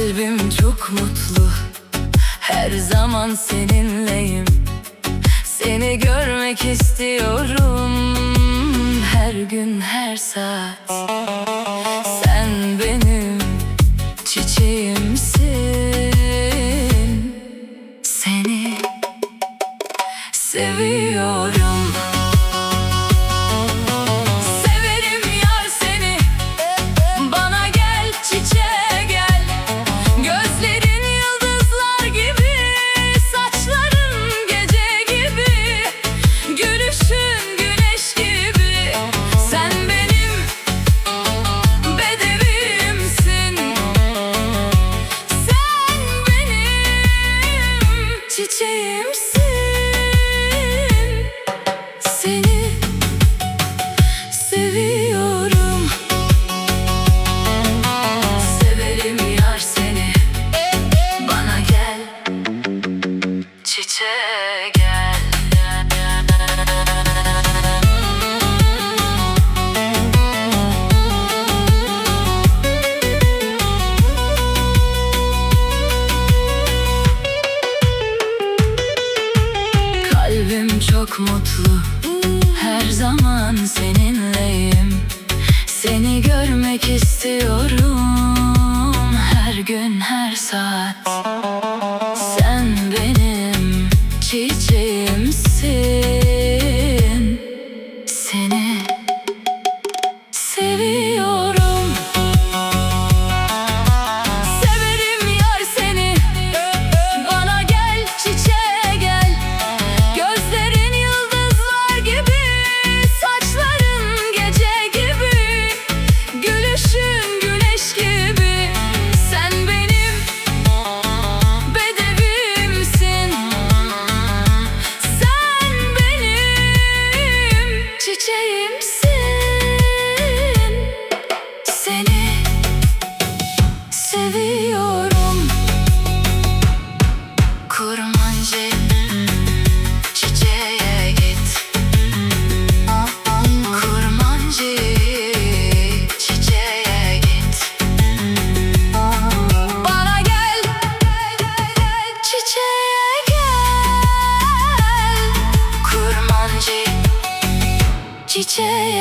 Kalbim çok mutlu, her zaman seninleyim. Seni görmek istiyorum, her gün her saat. Sen benim çiçeğimsin. Seni seviyorum. Severim yar seni. Bana gel, çiçeğe gel. Gözlerin yıldızlar gibi, saçların gece gibi, gülüşün güneş gibi. Sen benim bedevimsin. Sen benim çiçeğimsin. Seni seviyorum. Severim yar seni. Bana gel, çiçeğe gel. Kalbim çok mutlu, her zaman seninleyim. Seni görmek istiyorum, her gün her saat. Sen benim çiçeğimsin. Seni seviyorum. Severim yar seni. Bana gel, çiçeğe gel. Gözlerin yıldızlar gibi, saçların gece gibi, gülüşün güneş gibi. Sen benim bedevimsin. Sen benim çiçeğimsin. Seni seviyorum. Kurmancı, çiçeğe git. Kurmancı, çiçeğe git. Bana gel, çiçeğe gel. Kurmancı, çiçeğe